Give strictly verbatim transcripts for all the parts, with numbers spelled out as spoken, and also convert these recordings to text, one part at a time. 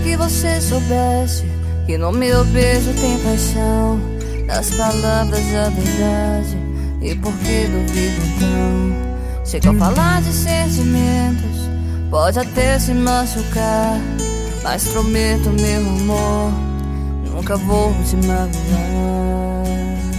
que você soubesse que no meu beijo tem paixão, nas palavras a verdade, e por que duvido então? Sei que ao falar de sentimentos pode até se machucar, mas prometo, meu amor, nunca vou te magoar.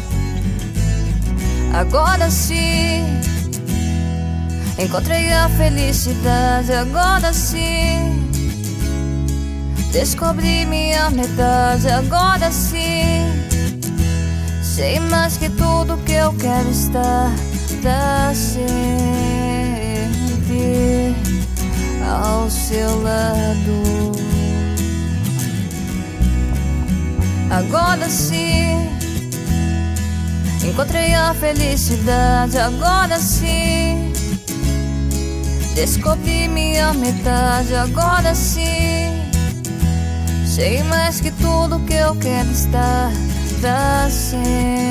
Agora sim encontrei a felicidade, agora sim descobri minha metade, agora sim sei mais que tudo que eu quero estar pra sempre ao seu lado. Agora sim encontrei a felicidade, agora sim descobri minha metade, agora sim sei mais que tudo que eu quero estar pra sempre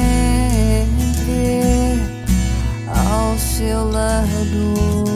ao seu lado.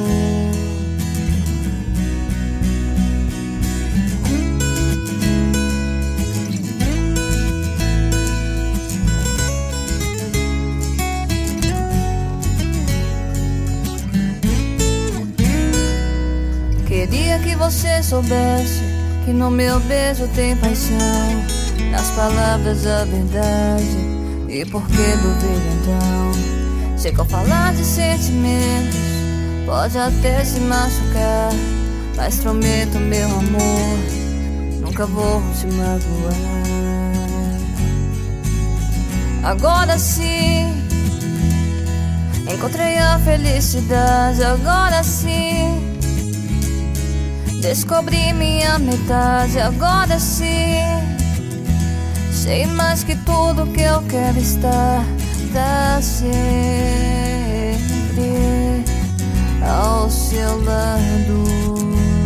Queria que você soubesse que no meu beijo tem paixão, nas palavras a verdade, e por que duvido então? Sei que ao falar de sentimentos pode até se machucar, mas prometo, meu amor, nunca vou te magoar. Agora sim encontrei a felicidade, agora sim descobri minha metade, agora sim sei mais que tudo que eu quero estar pra sempre ao seu lado.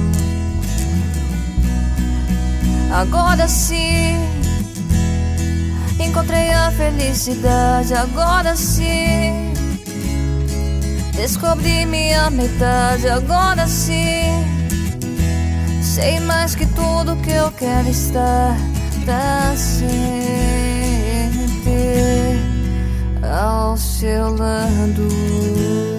Agora sim encontrei a felicidade, agora sim descobri minha metade, agora sim sei mais que tudo que eu quero estar pra sempre ao seu lado.